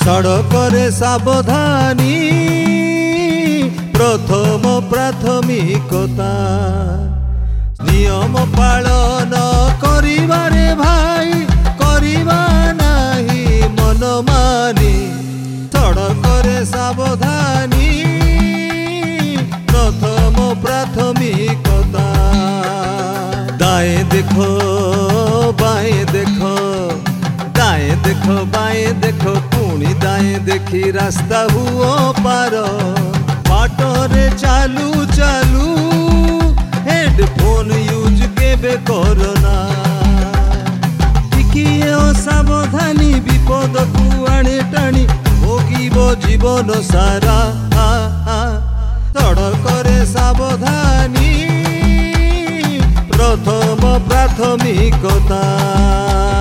सड़करे सावधानी प्रथम प्राथमिकता नियम पालन करिबारे भाई करिबा नाही मनमानी सड़करे सावधानी प्रथम प्राथमिकता दाएं देखो बाएं देखो दाएं देखो बाएं देखो पुणी दाएं देखी रास्ता हुओ पार बाटरे चालू चालू हेडफोन यूज केबे करना टिकिए सावधानी विपद को आणे टाणी भोगिबो जीवन सारा सड़करे सावधानी प्रथम प्राथमिकता।